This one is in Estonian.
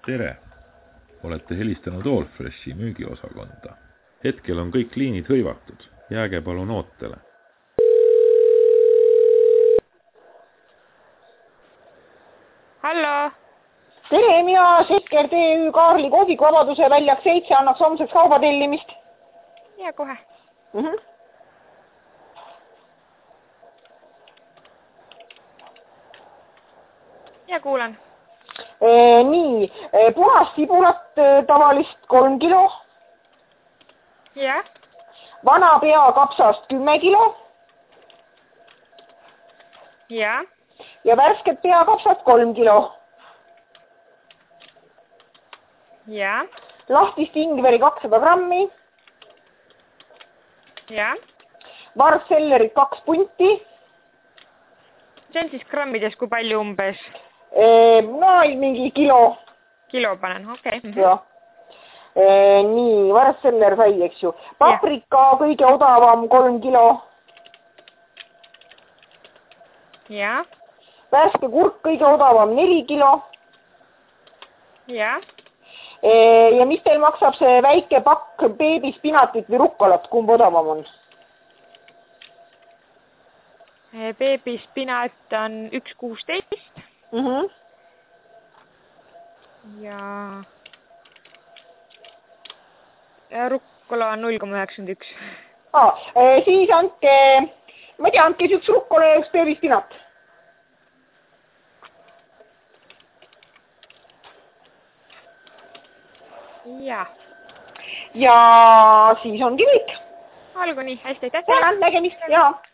Tere! Olete helistanud Allfreshi müügiosakonda. Hetkel on kõik liinid hõivatud. Jääge palun ootele. Hallo! Tere, mina Sekker TÜ Kaarli kohviku Vabaduse väljak 7 annaks homseks kaubatellimist. Ja kohe. Ja kuulan. Nii, punast sibulat tavalist 3 kilo. Ja? Vana pea kapsast 10 kilo. Ja? Ja värsket pea kapsast 3 kilo. Ja? Lahtist ingveri 200 grammi. Ja? Varssellerit 2 punti. See on siis grammides kui palju umbes? No mingi kilo. Kilo panen, okei. Ja. Nii, varsseller sai, eks ju. Paprika kõige odavam 3 kilo. Ja? Värske kurk kõige odavam 4 kilo. Ja? Ja mis teil maksab see väike pakk beebispinatit või rukkolat, kumb odavam on? Beebispinat on 1,16. Ja rukkola on 0,91. Siis andke, ma ei tea, andke üks rukkola ja üks beebispinat. Ja. Ja siis ongi kõik. Olgu nii, hästi, aitäh. Tänan, nägemist, jaa.